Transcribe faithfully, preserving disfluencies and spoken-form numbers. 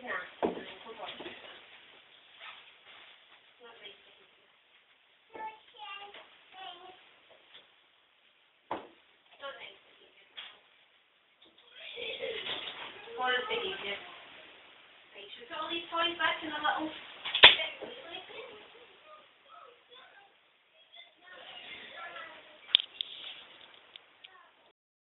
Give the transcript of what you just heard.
gymnastics and football. Not really. Don't think What is the easiest? Right, should we put all these toys back in the little